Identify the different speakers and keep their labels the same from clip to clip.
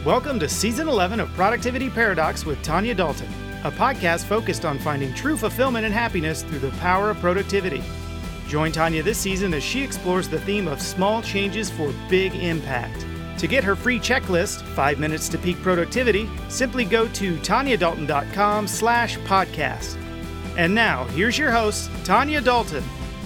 Speaker 1: Welcome to Season 11 of Productivity Paradox with Tanya Dalton, a podcast focused on finding true fulfillment and happiness through the power of productivity. Join Tanya this season as she explores the theme of small changes for big impact. To get her free checklist, 5 Minutes to Peak Productivity, simply go to tanyadalton.com/podcast. And now, here's your host, Tanya Dalton.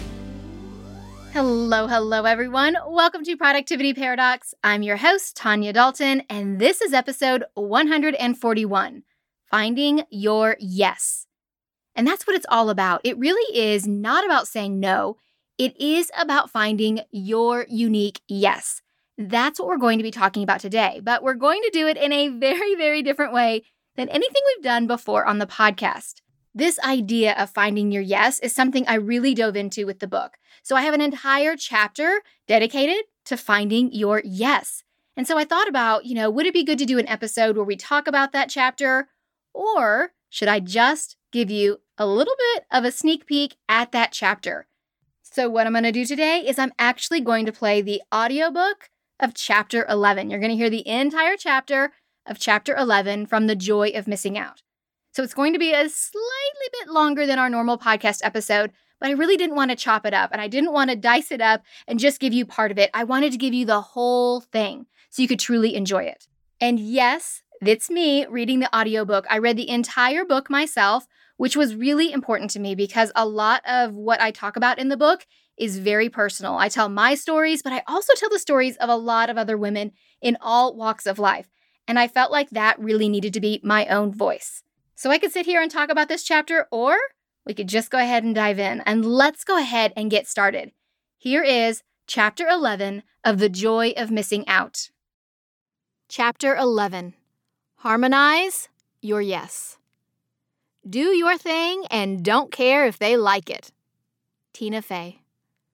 Speaker 2: Hello, everyone. Welcome to Productivity Paradox. I'm your host, Tanya Dalton, and this is episode 141, Finding Your Yes. And that's what it's all about. It really is not about saying no. It is about finding your unique yes. That's what we're going to be talking about today, but we're going to do it in a very, very different way than anything we've done before on the podcast. This idea of finding your yes is something I really dove into with the book. So I have an entire chapter dedicated to finding your yes. And so I thought about, would it be good to do an episode where we talk about that chapter? Or should I just give you a little bit of a sneak peek at that chapter? So what I'm going to do today is I'm actually going to play the audiobook of chapter 11. You're going to hear the entire chapter of chapter 11 from The Joy of Missing Out. So it's going to be a slightly bit longer than our normal podcast episode, but I really didn't want to chop it up and I didn't want to dice it up and just give you part of it. I wanted to give you the whole thing so you could truly enjoy it. And yes, it's me reading the audiobook. I read the entire book myself, which was really important to me because a lot of what I talk about in the book is very personal. I tell my stories, but I also tell the stories of a lot of other women in all walks of life. And I felt like that really needed to be my own voice. So I could sit here and talk about this chapter, or we could just go ahead and dive in. And let's go ahead and get started. Here is Chapter 11 of The Joy of Missing Out. Chapter 11. Harmonize your yes. Do your thing and don't care if they like it. Tina Fey.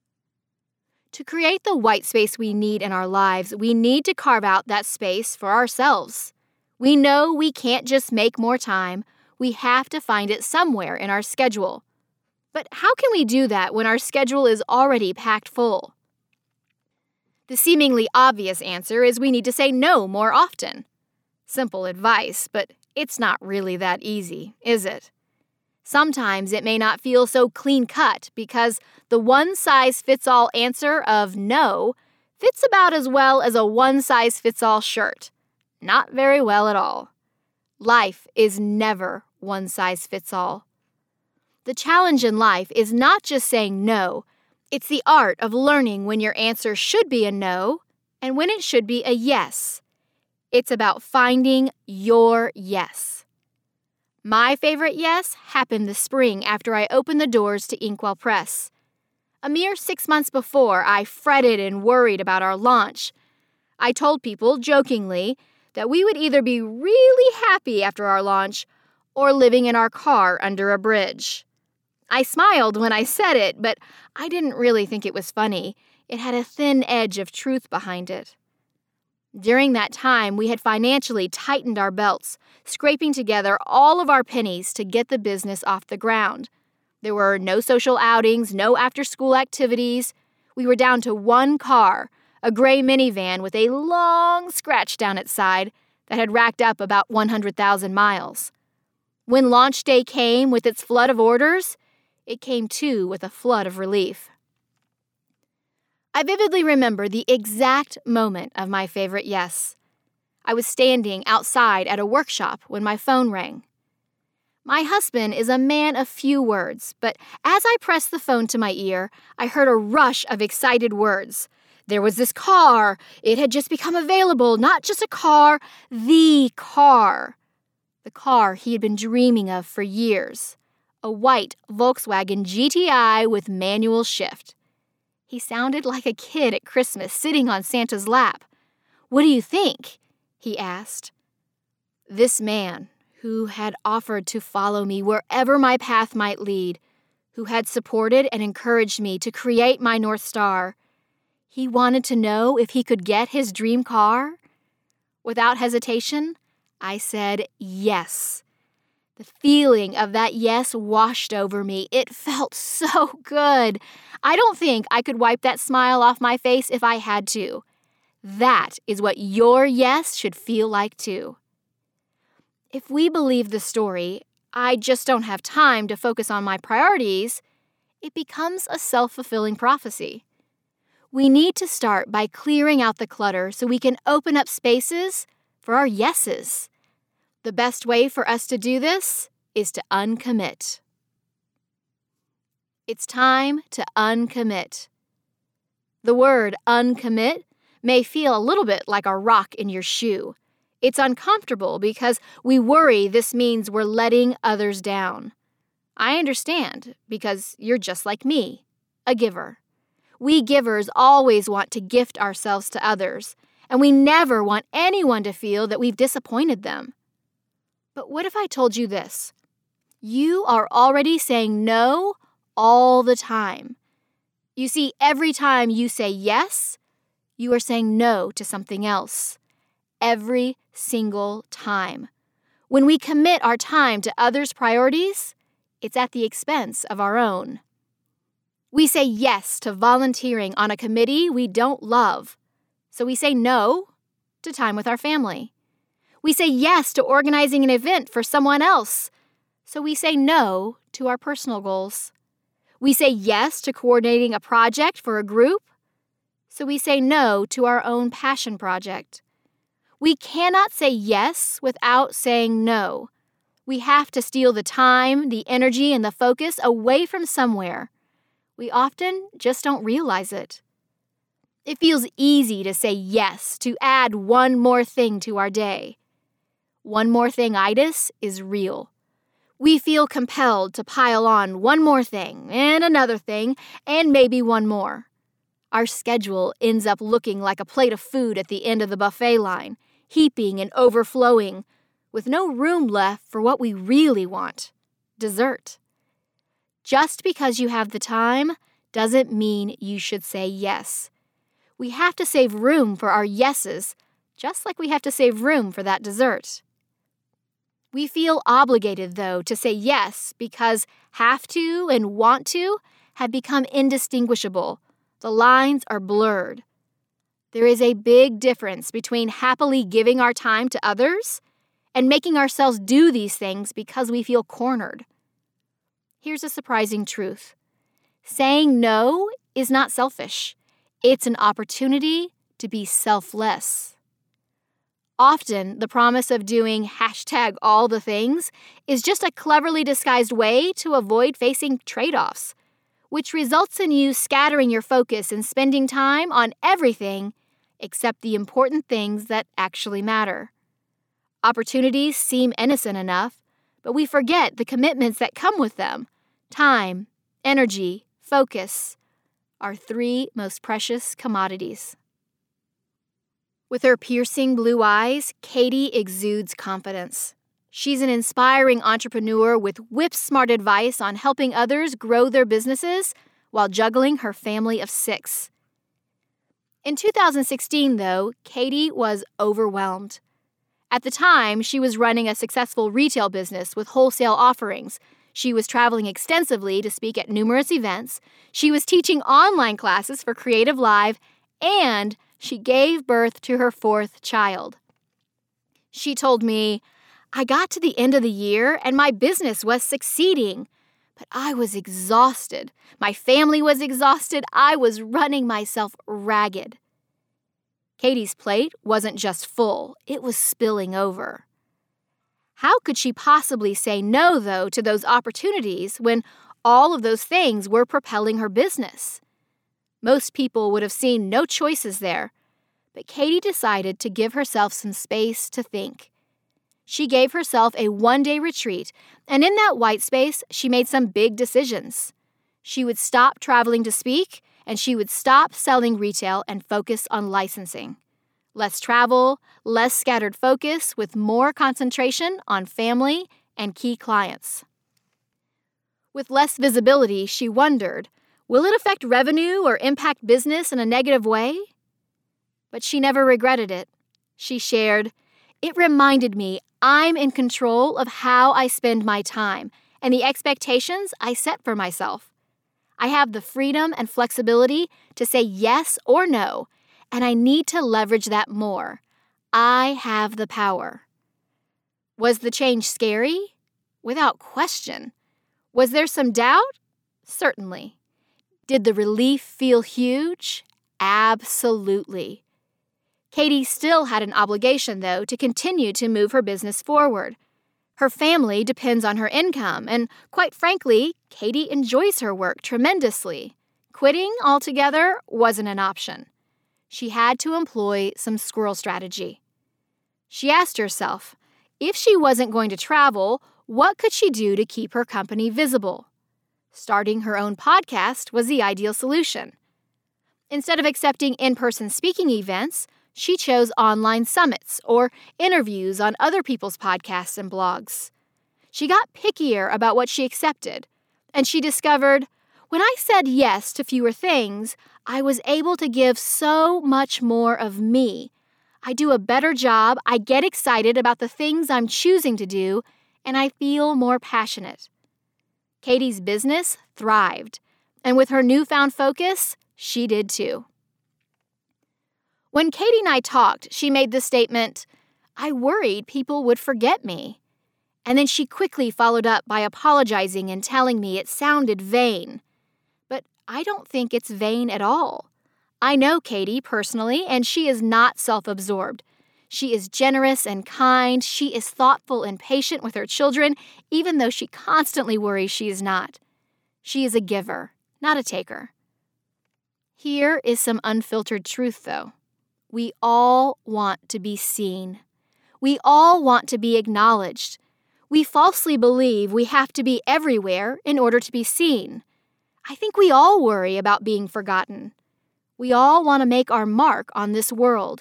Speaker 2: To create the white space we need in our lives, we need to carve out that space for ourselves. We know we can't just make more time. We have to find it somewhere in our schedule. But how can we do that when our schedule is already packed full? The seemingly obvious answer is we need to say no more often. Simple advice, but it's not really that easy, is it? Sometimes it may not feel so clean-cut because the one-size-fits-all answer of no fits about as well as a one-size-fits-all shirt. Not very well at all. Life is never one size fits all. The challenge in life is not just saying no, it's the art of learning when your answer should be a no and when it should be a yes. It's about finding your yes. My favorite yes happened this spring after I opened the doors to Inkwell Press. A mere 6 months before, I fretted and worried about our launch. I told people, jokingly, that we would either be really happy after our launch or living in our car under a bridge. I smiled when I said it, but I didn't really think it was funny. It had a thin edge of truth behind it. During that time, we had financially tightened our belts, scraping together all of our pennies to get the business off the ground. There were no social outings, no after-school activities. We were down to one car, a gray minivan with a long scratch down its side that had racked up about 100,000 miles. When launch day came with its flood of orders, it came too with a flood of relief. I vividly remember the exact moment of my favorite yes. I was standing outside at a workshop when my phone rang. My husband is a man of few words, but as I pressed the phone to my ear, I heard a rush of excited words. There was this car. It had just become available. Not just a car, the car. The car he had been dreaming of for years. A white Volkswagen GTI with manual shift. He sounded like a kid at Christmas sitting on Santa's lap. "What do you think?" he asked. This man, who had offered to follow me wherever my path might lead, who had supported and encouraged me to create my North Star, he wanted to know if he could get his dream car? Without hesitation, I said yes. The feeling of that yes washed over me. It felt so good. I don't think I could wipe that smile off my face if I had to. That is what your yes should feel like too. If we believe the story, I just don't have time to focus on my priorities, it becomes a self-fulfilling prophecy. We need to start by clearing out the clutter so we can open up spaces for our yeses. The best way for us to do this is to uncommit. It's time to uncommit. The word uncommit may feel a little bit like a rock in your shoe. It's uncomfortable because we worry this means we're letting others down. I understand because you're just like me, a giver. We givers always want to gift ourselves to others, and we never want anyone to feel that we've disappointed them. But what if I told you this? You are already saying no all the time. You see, every time you say yes, you are saying no to something else. Every single time. When we commit our time to others' priorities, it's at the expense of our own. We say yes to volunteering on a committee we don't love, so we say no to time with our family. We say yes to organizing an event for someone else, so we say no to our personal goals. We say yes to coordinating a project for a group, so we say no to our own passion project. We cannot say yes without saying no. We have to steal the time, the energy, and the focus away from somewhere. We often just don't realize it. It feels easy to say yes, to add one more thing to our day. One more thing-itis is real. We feel compelled to pile on one more thing, and another thing, and maybe one more. Our schedule ends up looking like a plate of food at the end of the buffet line, heaping and overflowing, with no room left for what we really want, dessert. Just because you have the time doesn't mean you should say yes. We have to save room for our yeses, just like we have to save room for that dessert. We feel obligated, though, to say yes because have to and want to have become indistinguishable. The lines are blurred. There is a big difference between happily giving our time to others and making ourselves do these things because we feel cornered. Here's a surprising truth. Saying no is not selfish. It's an opportunity to be selfless. Often, the promise of doing #all the things is just a cleverly disguised way to avoid facing trade-offs, which results in you scattering your focus and spending time on everything except the important things that actually matter. Opportunities seem innocent enough, but we forget the commitments that come with them. Time, energy, focus are 3 most precious commodities. With her piercing blue eyes, Katie exudes confidence. She's an inspiring entrepreneur with whip-smart advice on helping others grow their businesses while juggling her family of 6. In 2016, though, Katie was overwhelmed. At the time, she was running a successful retail business with wholesale offerings. She was traveling extensively to speak at numerous events. She was teaching online classes for Creative Live, and she gave birth to her 4th child. She told me, "I got to the end of the year and my business was succeeding, but I was exhausted. My family was exhausted. I was running myself ragged." Katie's plate wasn't just full, it was spilling over. How could she possibly say no, though, to those opportunities when all of those things were propelling her business? Most people would have seen no choices there, but Katie decided to give herself some space to think. She gave herself a 1-day retreat, and in that white space, she made some big decisions. She would stop traveling to speak, and she would stop selling retail and focus on licensing. Less travel, less scattered focus, with more concentration on family and key clients. With less visibility, she wondered, will it affect revenue or impact business in a negative way? But she never regretted it. She shared, "It reminded me I'm in control of how I spend my time and the expectations I set for myself. I have the freedom and flexibility to say yes or no, and I need to leverage that more. I have the power. Was the change scary? Without question. Was there some doubt? Certainly. Did the relief feel huge? Absolutely. Katie still had an obligation, though, to continue to move her business forward. Her family depends on her income, and quite frankly, Katie enjoys her work tremendously. Quitting altogether wasn't an option. She had to employ some squirrel strategy. She asked herself, if she wasn't going to travel, what could she do to keep her company visible? Starting her own podcast was the ideal solution. Instead of accepting in-person speaking events, she chose online summits or interviews on other people's podcasts and blogs. She got pickier about what she accepted, and she discovered, when I said yes to fewer things, I was able to give so much more of me. I do a better job, I get excited about the things I'm choosing to do, and I feel more passionate. Katie's business thrived, and with her newfound focus, she did too. When Katie and I talked, she made the statement, I worried people would forget me. And then she quickly followed up by apologizing and telling me it sounded vain. But I don't think it's vain at all. I know Katie personally, and she is not self-absorbed. She is generous and kind. She is thoughtful and patient with her children, even though she constantly worries she is not. She is a giver, not a taker. Here is some unfiltered truth, though. We all want to be seen. We all want to be acknowledged. We falsely believe we have to be everywhere in order to be seen. I think we all worry about being forgotten. We all want to make our mark on this world.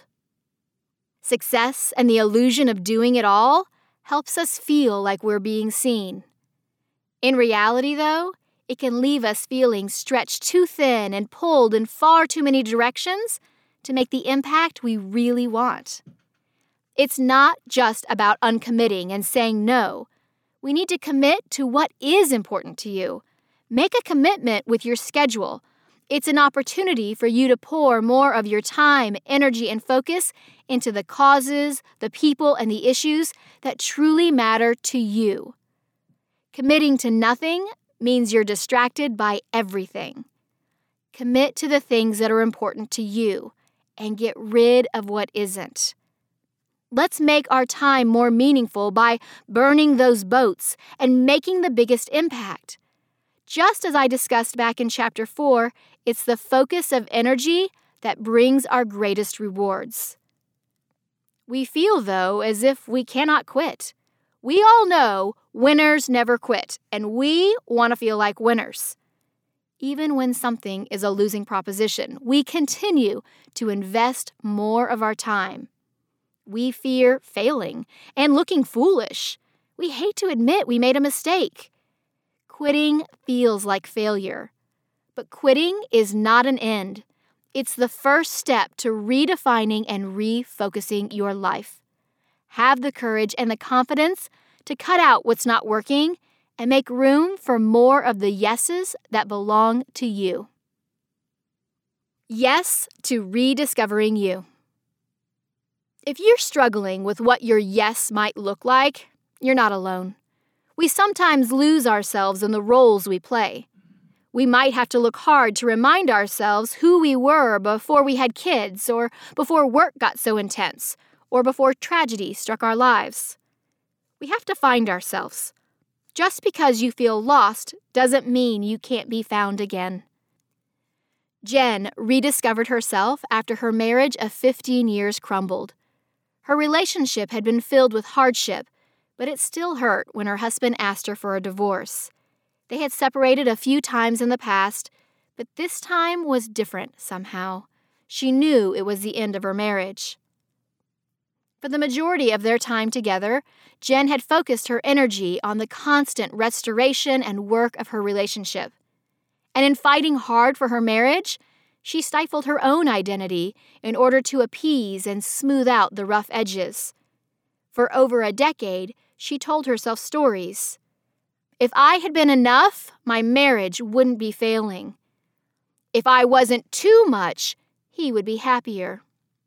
Speaker 2: Success and the illusion of doing it all helps us feel like we're being seen. In reality, though, it can leave us feeling stretched too thin and pulled in far too many directions to make the impact we really want. It's not just about uncommitting and saying no. We need to commit to what is important to you. Make a commitment with your schedule. It's an opportunity for you to pour more of your time, energy, and focus into the causes, the people, and the issues that truly matter to you. Committing to nothing means you're distracted by everything. Commit to the things that are important to you and get rid of what isn't. Let's make our time more meaningful by burning those boats and making the biggest impact. Just as I discussed back in Chapter 4, it's the focus of energy that brings our greatest rewards. We feel, though, as if we cannot quit. We all know winners never quit, and we want to feel like winners. Even when something is a losing proposition, we continue to invest more of our time. We fear failing and looking foolish. We hate to admit we made a mistake. Quitting feels like failure. But quitting is not an end. It's the first step to redefining and refocusing your life. Have the courage and the confidence to cut out what's not working and make room for more of the yeses that belong to you. Yes to rediscovering you. If you're struggling with what your yes might look like, you're not alone. We sometimes lose ourselves in the roles we play. We might have to look hard to remind ourselves who we were before we had kids, or before work got so intense, or before tragedy struck our lives. We have to find ourselves. Just because you feel lost doesn't mean you can't be found again. Jen rediscovered herself after her marriage of 15 years crumbled. Her relationship had been filled with hardship, but it still hurt when her husband asked her for a divorce. They had separated a few times in the past, but this time was different somehow. She knew it was the end of her marriage. For the majority of their time together, Jen had focused her energy on the constant restoration and work of her relationship. And in fighting hard for her marriage, she stifled her own identity in order to appease and smooth out the rough edges. For over a decade, she told herself stories. If I had been enough, my marriage wouldn't be failing. If I wasn't too much, he would be happier.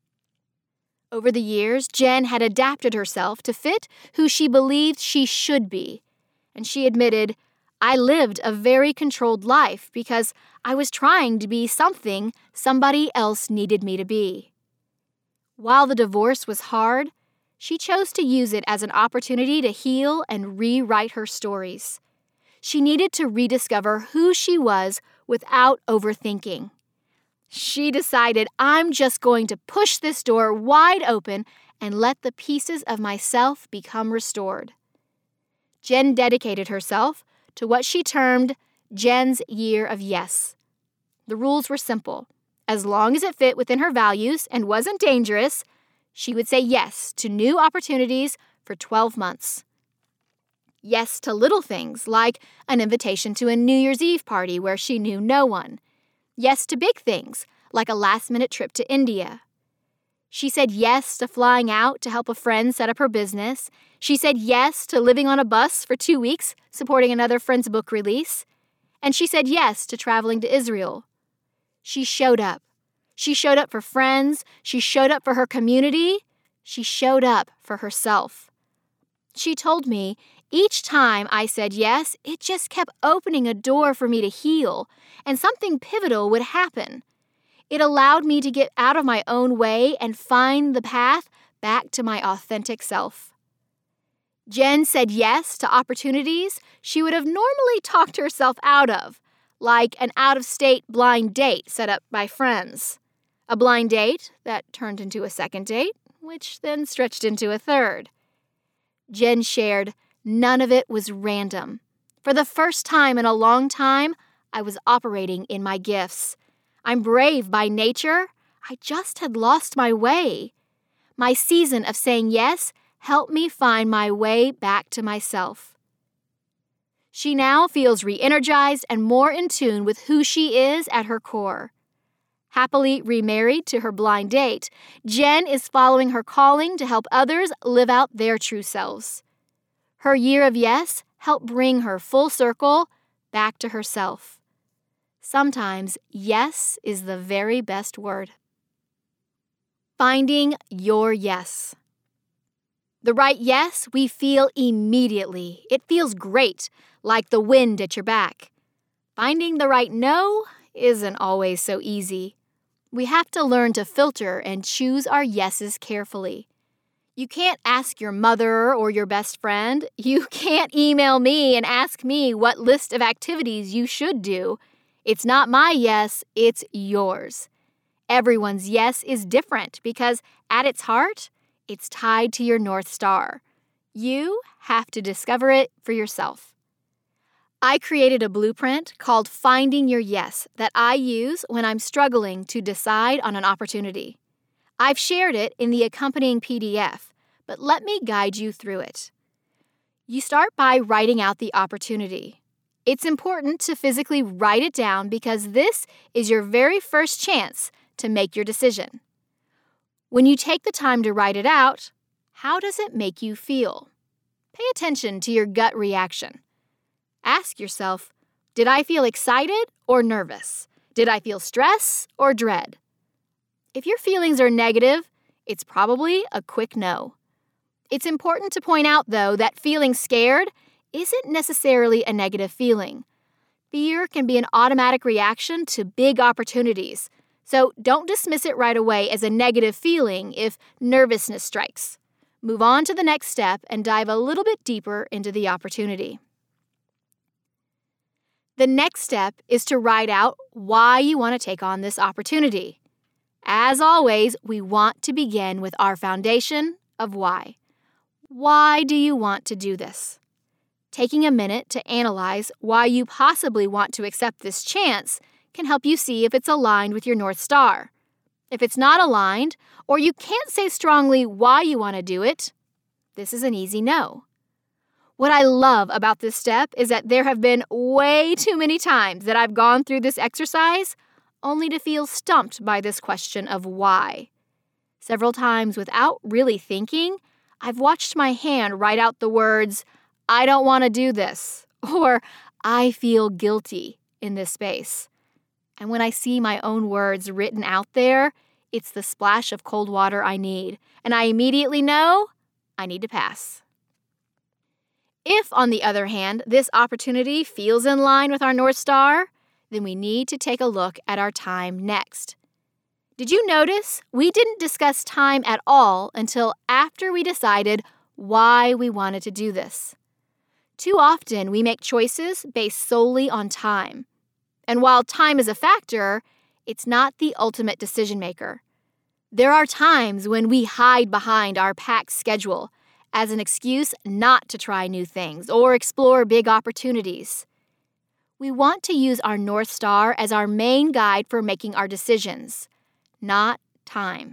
Speaker 2: Over the years, Jen had adapted herself to fit who she believed she should be. And she admitted, "I lived a very controlled life because I was trying to be something somebody else needed me to be." While the divorce was hard, she chose to use it as an opportunity to heal and rewrite her stories. She needed to rediscover who she was without overthinking. She decided, "I'm just going to push this door wide open and let the pieces of myself become restored." Jen dedicated herself to what she termed Jen's Year of Yes. The rules were simple. As long as it fit within her values and wasn't dangerous, she would say yes to new opportunities for 12 months. Yes to little things like an invitation to a New Year's Eve party where she knew no one. Yes to big things like a last-minute trip to India. She said yes to flying out to help a friend set up her business. She said yes to living on a bus for 2 weeks, supporting another friend's book release. And she said yes to traveling to Israel. She showed up. She showed up for friends. She showed up for her community. She showed up for herself. She told me, "Each time I said yes, it just kept opening a door for me to heal, and something pivotal would happen. It allowed me to get out of my own way and find the path back to my authentic self." Jen said yes to opportunities she would have normally talked herself out of, like an out-of-state blind date set up by friends. A blind date that turned into a second date, which then stretched into a third. Jen shared, "None of it was random. For the first time in a long time, I was operating in my gifts. I'm brave by nature. I just had lost my way. My season of saying yes helped me find my way back to myself." She now feels re-energized and more in tune with who she is at her core. Happily remarried to her blind date, Jen is following her calling to help others live out their true selves. Her year of yes helped bring her full circle back to herself. Sometimes yes is the very best word. Finding your yes. The right yes we feel immediately. It feels great, like the wind at your back. Finding the right no isn't always so easy. We have to learn to filter and choose our yeses carefully. You can't ask your mother or your best friend. You can't email me and ask me what list of activities you should do. It's not my yes, it's yours. Everyone's yes is different because at its heart, it's tied to your North Star. You have to discover it for yourself. I created a blueprint called Finding Your Yes that I use when I'm struggling to decide on an opportunity. I've shared it in the accompanying PDF, but let me guide you through it. You start by writing out the opportunity. It's important to physically write it down because this is your very first chance to make your decision. When you take the time to write it out, how does it make you feel? Pay attention to your gut reaction. Ask yourself, did I feel excited or nervous? Did I feel stress or dread? If your feelings are negative, it's probably a quick no. It's important to point out, though, that feeling scared isn't necessarily a negative feeling. Fear can be an automatic reaction to big opportunities, so don't dismiss it right away as a negative feeling if nervousness strikes. Move on to the next step and dive a little bit deeper into the opportunity. The next step is to write out why you want to take on this opportunity. As always, we want to begin with our foundation of why. Why do you want to do this? Taking a minute to analyze why you possibly want to accept this chance can help you see if it's aligned with your North Star. If it's not aligned, or you can't say strongly why you want to do it, this is an easy no. What I love about this step is that there have been way too many times that I've gone through this exercise only to feel stumped by this question of why. Several times without really thinking, I've watched my hand write out the words, "I don't want to do this," or "I feel guilty" in this space. And when I see my own words written out there, it's the splash of cold water I need, and I immediately know I need to pass. If, on the other hand, this opportunity feels in line with our North Star, then we need to take a look at our time next. Did you notice we didn't discuss time at all until after we decided why we wanted to do this? Too often, we make choices based solely on time. And while time is a factor, it's not the ultimate decision maker. There are times when we hide behind our packed schedule as an excuse not to try new things or explore big opportunities. We want to use our North Star as our main guide for making our decisions, not time.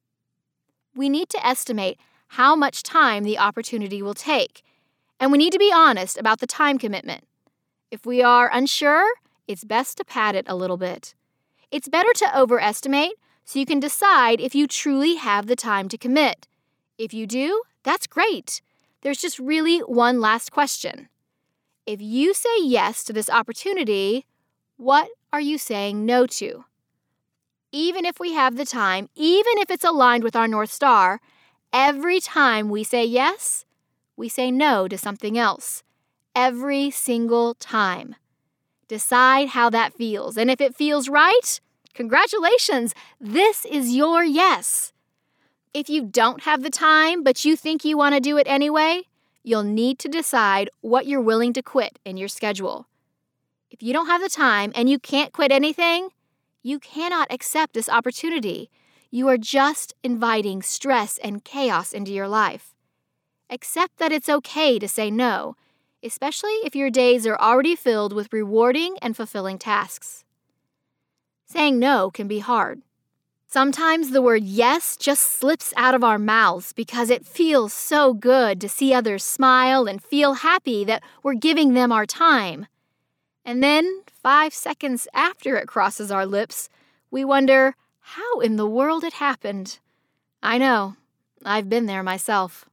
Speaker 2: We need to estimate how much time the opportunity will take, and we need to be honest about the time commitment. If we are unsure, it's best to pad it a little bit. It's better to overestimate so you can decide if you truly have the time to commit. If you do, that's great. There's just really one last question. If you say yes to this opportunity, what are you saying no to? Even if we have the time, even if it's aligned with our North Star, every time we say yes, we say no to something else. Every single time. Decide how that feels, and if it feels right, congratulations, this is your yes. If you don't have the time, but you think you want to do it anyway, you'll need to decide what you're willing to quit in your schedule. If you don't have the time and you can't quit anything, you cannot accept this opportunity. You are just inviting stress and chaos into your life. Accept that it's okay to say no, especially if your days are already filled with rewarding and fulfilling tasks. Saying no can be hard. Sometimes the word yes just slips out of our mouths because it feels so good to see others smile and feel happy that we're giving them our time. And then, 5 seconds after it crosses our lips, we wonder how in the world it happened. I know, I've been there myself.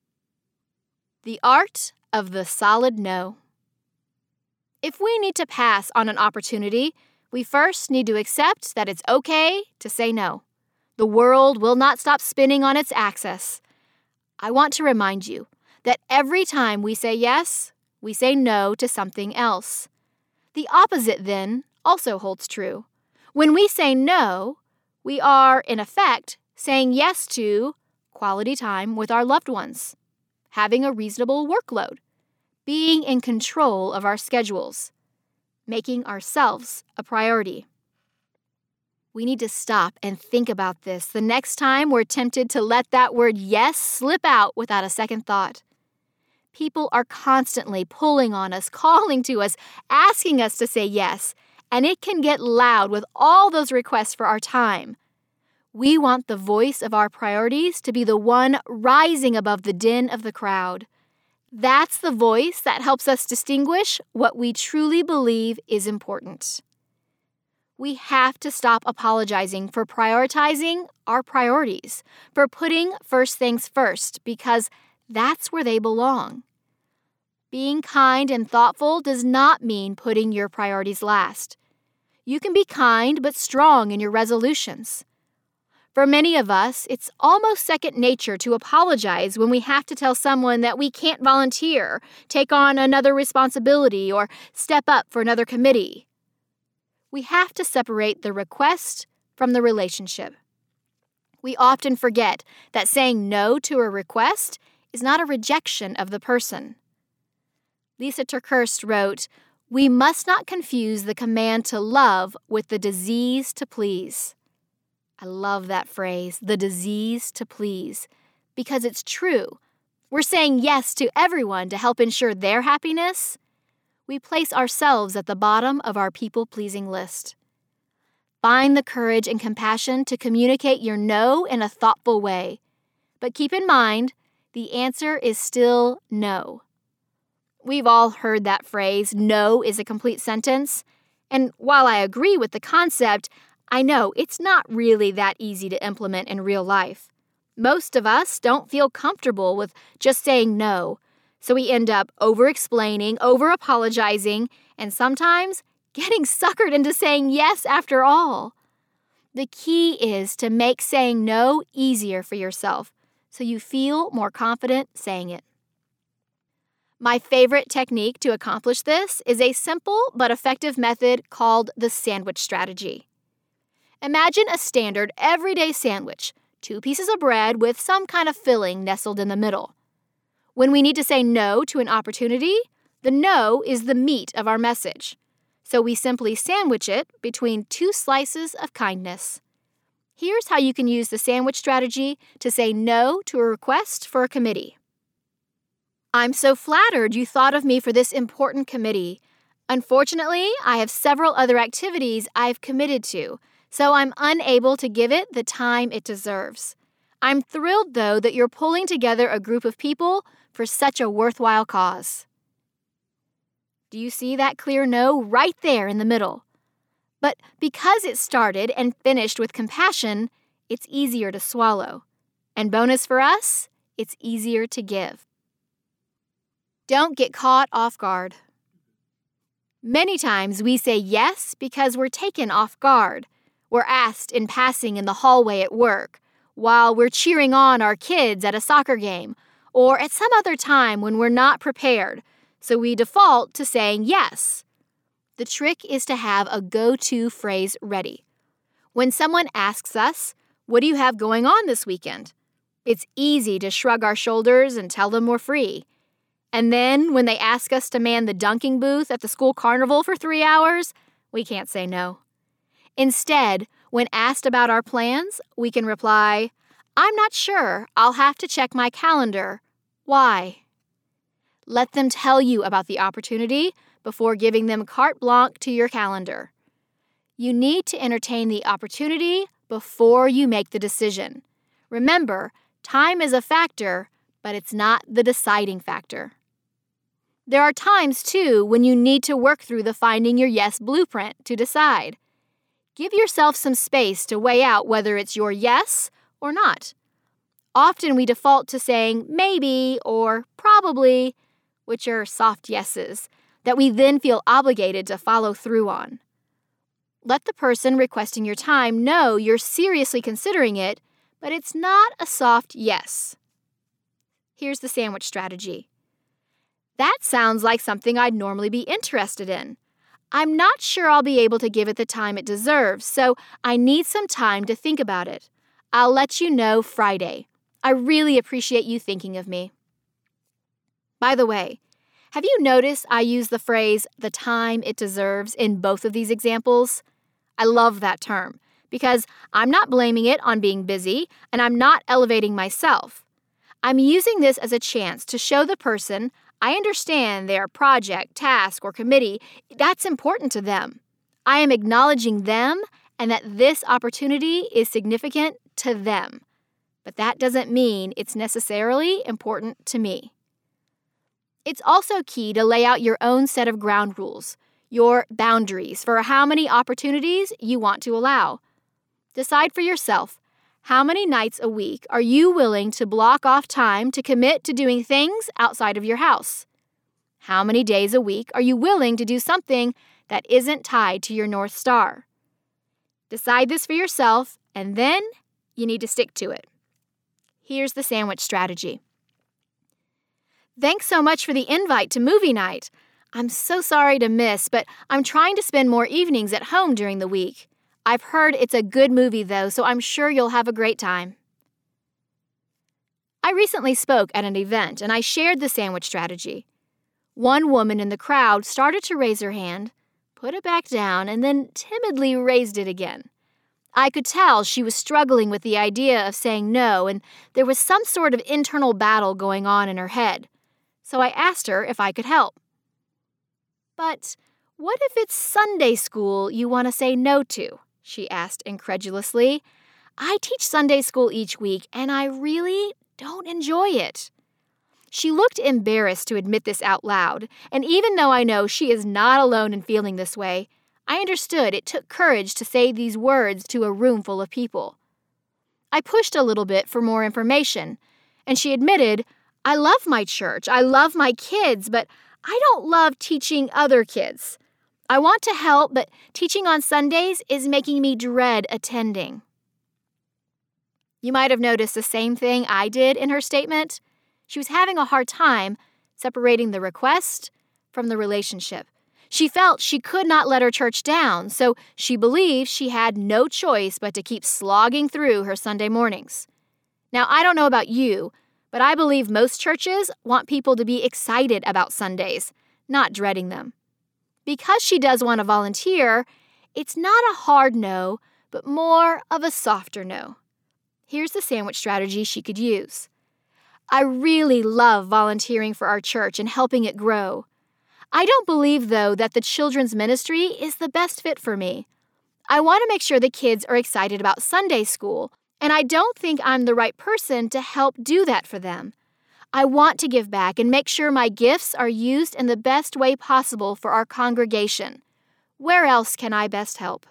Speaker 2: The art of the solid no. If we need to pass on an opportunity, we first need to accept that it's okay to say no. The world will not stop spinning on its axis. I want to remind you that every time we say yes, we say no to something else. The opposite, then, also holds true. When we say no, we are, in effect, saying yes to quality time with our loved ones, having a reasonable workload, being in control of our schedules, making ourselves a priority. We need to stop and think about this the next time we're tempted to let that word yes slip out without a second thought. People are constantly pulling on us, calling to us, asking us to say yes, and it can get loud with all those requests for our time. We want the voice of our priorities to be the one rising above the din of the crowd. That's the voice that helps us distinguish what we truly believe is important. We have to stop apologizing for prioritizing our priorities, for putting first things first, because that's where they belong. Being kind and thoughtful does not mean putting your priorities last. You can be kind but strong in your resolutions. For many of us, it's almost second nature to apologize when we have to tell someone that we can't volunteer, take on another responsibility, or step up for another committee. We have to separate the request from the relationship. We often forget that saying no to a request is not a rejection of the person. Lisa TerKeurst wrote, "We must not confuse the command to love with the disease to please." I love that phrase, the disease to please, because it's true. We're saying yes to everyone to help ensure their happiness. We place ourselves at the bottom of our people-pleasing list. Find the courage and compassion to communicate your no in a thoughtful way. But keep in mind, the answer is still no. We've all heard that phrase, no is a complete sentence. And while I agree with the concept, I know it's not really that easy to implement in real life. Most of us don't feel comfortable with just saying no, so we end up over-explaining, over-apologizing, and sometimes getting suckered into saying yes after all. The key is to make saying no easier for yourself so you feel more confident saying it. My favorite technique to accomplish this is a simple but effective method called the sandwich strategy. Imagine a standard everyday sandwich, 2 pieces of bread with some kind of filling nestled in the middle. When we need to say no to an opportunity, the no is the meat of our message. So we simply sandwich it between 2 slices of kindness. Here's how you can use the sandwich strategy to say no to a request for a committee. I'm so flattered you thought of me for this important committee. Unfortunately, I have several other activities I've committed to, so I'm unable to give it the time it deserves. I'm thrilled, though, that you're pulling together a group of people for such a worthwhile cause. Do you see that clear no right there in the middle? But because it started and finished with compassion, it's easier to swallow. And bonus for us, it's easier to give. Don't get caught off guard. Many times we say yes because we're taken off guard. We're asked in passing in the hallway at work, while we're cheering on our kids at a soccer game, or at some other time when we're not prepared, so we default to saying yes. The trick is to have a go-to phrase ready. When someone asks us, "What do you have going on this weekend?" it's easy to shrug our shoulders and tell them we're free. And then when they ask us to man the dunking booth at the school carnival for 3 hours, we can't say no. Instead, when asked about our plans, we can reply, "I'm not sure. I'll have to check my calendar. Why?" Let them tell you about the opportunity before giving them carte blanche to your calendar. You need to entertain the opportunity before you make the decision. Remember, time is a factor, but it's not the deciding factor. There are times, too, when you need to work through the finding your yes blueprint to decide. Give yourself some space to weigh out whether it's your yes or not. Often we default to saying maybe or probably, which are soft yeses, that we then feel obligated to follow through on. Let the person requesting your time know you're seriously considering it, but it's not a soft yes. Here's the sandwich strategy. That sounds like something I'd normally be interested in. I'm not sure I'll be able to give it the time it deserves, so I need some time to think about it. I'll let you know Friday. I really appreciate you thinking of me. By the way, have you noticed I use the phrase "the time it deserves" in both of these examples? I love that term because I'm not blaming it on being busy and I'm not elevating myself. I'm using this as a chance to show the person I understand their project, task, or committee, that's important to them. I am acknowledging them and that this opportunity is significant to them. But that doesn't mean it's necessarily important to me. It's also key to lay out your own set of ground rules, your boundaries for how many opportunities you want to allow. Decide for yourself, how many nights a week are you willing to block off time to commit to doing things outside of your house? How many days a week are you willing to do something that isn't tied to your North Star? Decide this for yourself, and then you need to stick to it. Here's the sandwich strategy. Thanks so much for the invite to movie night. I'm so sorry to miss, but I'm trying to spend more evenings at home during the week. I've heard it's a good movie, though, so I'm sure you'll have a great time. I recently spoke at an event, and I shared the sandwich strategy. One woman in the crowd started to raise her hand, put it back down, and then timidly raised it again. I could tell she was struggling with the idea of saying no, and there was some sort of internal battle going on in her head. So I asked her if I could help. "But what if it's Sunday school you want to say no to?" she asked incredulously. "I teach Sunday school each week, and I really don't enjoy it." She looked embarrassed to admit this out loud, and even though I know she is not alone in feeling this way, I understood it took courage to say these words to a room full of people. I pushed a little bit for more information, and she admitted, "I love my church, I love my kids, but I don't love teaching other kids. I want to help, but teaching on Sundays is making me dread attending. You might have noticed the same thing I did in her statement. She was having a hard time separating the request from the relationship. She felt she could not let her church down, so she believed she had no choice but to keep slogging through her Sunday mornings. Now, I don't know about you, but I believe most churches want people to be excited about Sundays, not dreading them. Because she does want to volunteer, it's not a hard no, but more of a softer no. Here's the sandwich strategy she could use. I really love volunteering for our church and helping it grow. I don't believe, though, that the children's ministry is the best fit for me. I want to make sure the kids are excited about Sunday school, and I don't think I'm the right person to help do that for them. I want to give back and make sure my gifts are used in the best way possible for our congregation. Where else can I best help?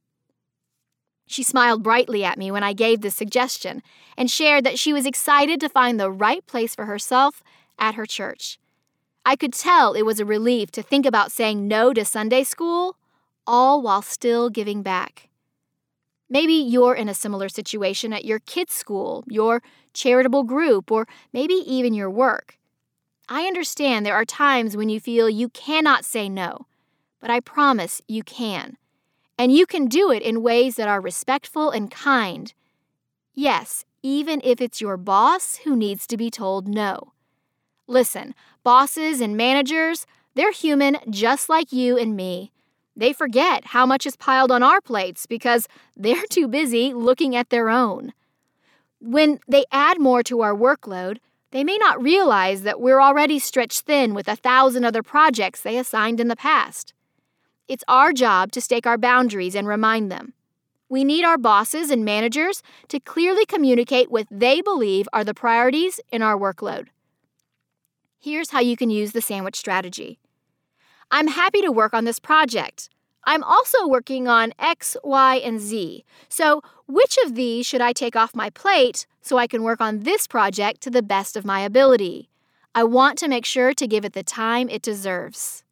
Speaker 2: She smiled brightly at me when I gave this suggestion and shared that she was excited to find the right place for herself at her church. I could tell it was a relief to think about saying no to Sunday school, all while still giving back. Maybe you're in a similar situation at your kids' school, your charitable group, or maybe even your work. I understand there are times when you feel you cannot say no, but I promise you can. And you can do it in ways that are respectful and kind. Yes, even if it's your boss who needs to be told no. Listen, bosses and managers, they're human just like you and me. They forget how much is piled on our plates because they're too busy looking at their own. When they add more to our workload, they may not realize that we're already stretched thin with 1,000 other projects they assigned in the past. It's our job to stake our boundaries and remind them. We need our bosses and managers to clearly communicate what they believe are the priorities in our workload. Here's how you can use the sandwich strategy. I'm happy to work on this project. I'm also working on X, Y, and Z. So which of these should I take off my plate so I can work on this project to the best of my ability? I want to make sure to give it the time it deserves.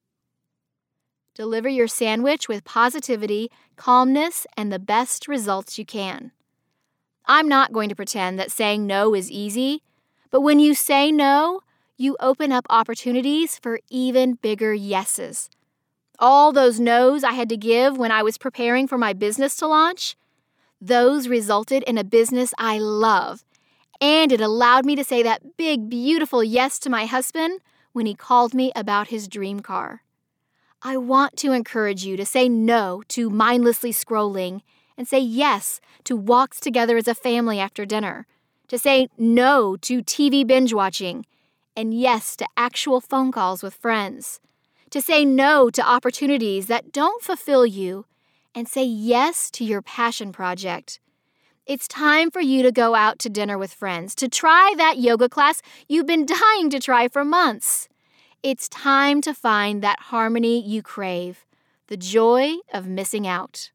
Speaker 2: Deliver your sandwich with positivity, calmness, and the best results you can. I'm not going to pretend that saying no is easy, but when you say no, you open up opportunities for even bigger yeses. All those no's I had to give when I was preparing for my business to launch, those resulted in a business I love, and it allowed me to say that big, beautiful yes to my husband when he called me about his dream car. I want to encourage you to say no to mindlessly scrolling and say yes to walks together as a family after dinner, to say no to TV binge watching, and yes to actual phone calls with friends, to say no to opportunities that don't fulfill you, and say yes to your passion project. It's time for you to go out to dinner with friends, to try that yoga class you've been dying to try for months. It's time to find that harmony you crave, the joy of missing out.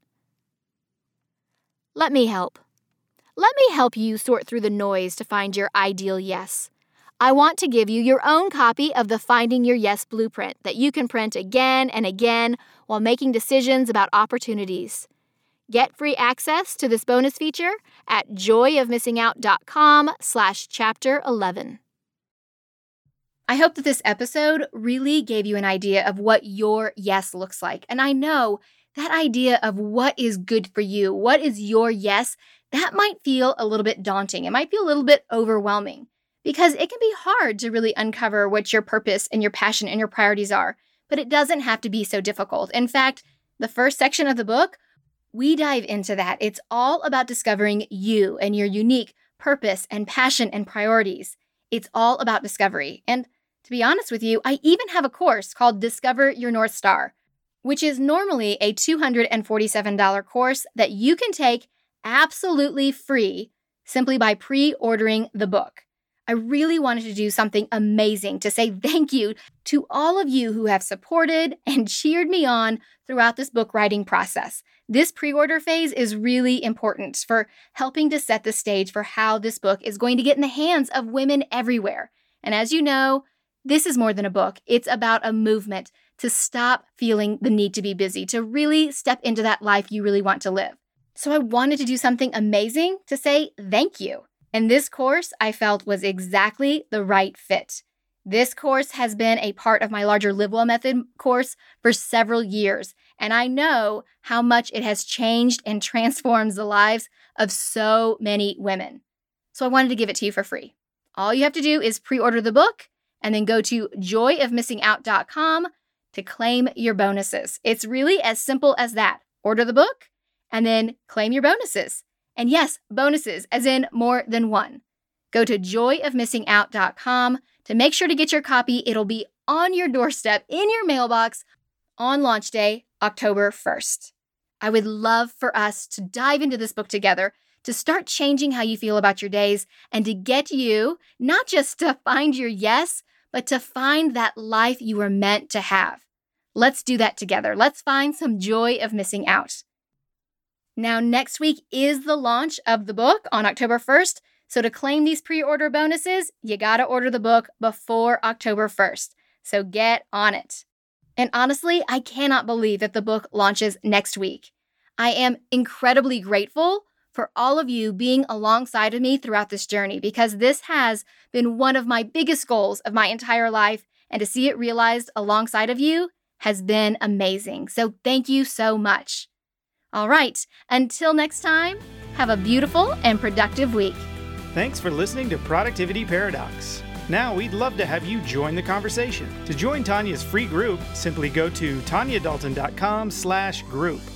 Speaker 2: Let me help. Let me help you sort through the noise to find your ideal yes. I want to give you your own copy of the Finding Your Yes blueprint that you can print again and again while making decisions about opportunities. Get free access to this bonus feature at joyofmissingout.com/chapter 11. I hope that this episode really gave you an idea of what your yes looks like. And I know that idea of what is good for you, what is your yes, that might feel a little bit daunting. It might feel a little bit overwhelming because it can be hard to really uncover what your purpose and your passion and your priorities are. But it doesn't have to be so difficult. In fact, the first section of the book, we dive into that. It's all about discovering you and your unique purpose and passion and priorities. It's all about discovery. And to be honest with you, I even have a course called Discover Your North Star, which is normally a $247 course that you can take absolutely free simply by pre-ordering the book. I really wanted to do something amazing to say thank you to all of you who have supported and cheered me on throughout this book writing process. This pre-order phase is really important for helping to set the stage for how this book is going to get in the hands of women everywhere. And as you know, this is more than a book. It's about a movement to stop feeling the need to be busy, to really step into that life you really want to live. So I wanted to do something amazing to say thank you. And this course I felt was exactly the right fit. This course has been a part of my larger Live Well Method course for several years, and I know how much it has changed and transforms the lives of so many women. So I wanted to give it to you for free. All you have to do is pre-order the book and then go to joyofmissingout.com to claim your bonuses. It's really as simple as that. Order the book and then claim your bonuses. And yes, bonuses, as in more than one. Go to joyofmissingout.com to make sure to get your copy. It'll be on your doorstep in your mailbox on launch day, October 1st. I would love for us to dive into this book together, to start changing how you feel about your days, and to get you not just to find your yes, but to find that life you were meant to have. Let's do that together. Let's find some joy of missing out. Now, next week is the launch of the book on October 1st. So to claim these pre-order bonuses, you got to order the book before October 1st. So get on it. And honestly, I cannot believe that the book launches next week. I am incredibly grateful for all of you being alongside of me throughout this journey, because this has been one of my biggest goals of my entire life, and to see it realized alongside of you has been amazing. So thank you so much. All right, until next time, have a beautiful and productive week.
Speaker 1: Thanks for listening to Productivity Paradox. Now we'd love to have you join the conversation. To join Tanya's free group, simply go to tanyadalton.com/group.